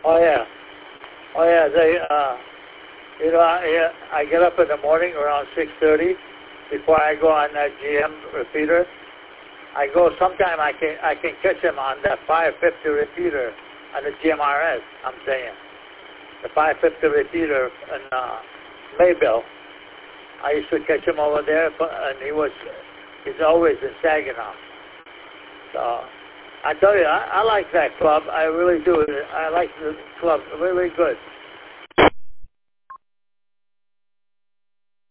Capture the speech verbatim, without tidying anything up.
Oh yeah, oh yeah. They, uh, you know, I, I get up in the morning around six thirty before I go on that G M repeater. I go. Sometime I can I can catch them on that five fifty repeater on the G M R S. I'm saying the five fifty repeater in uh, Maybell. I used to catch him over there, and he was he's always in Saginaw. So I tell you, I, I like that club. I really do. I like the club really good.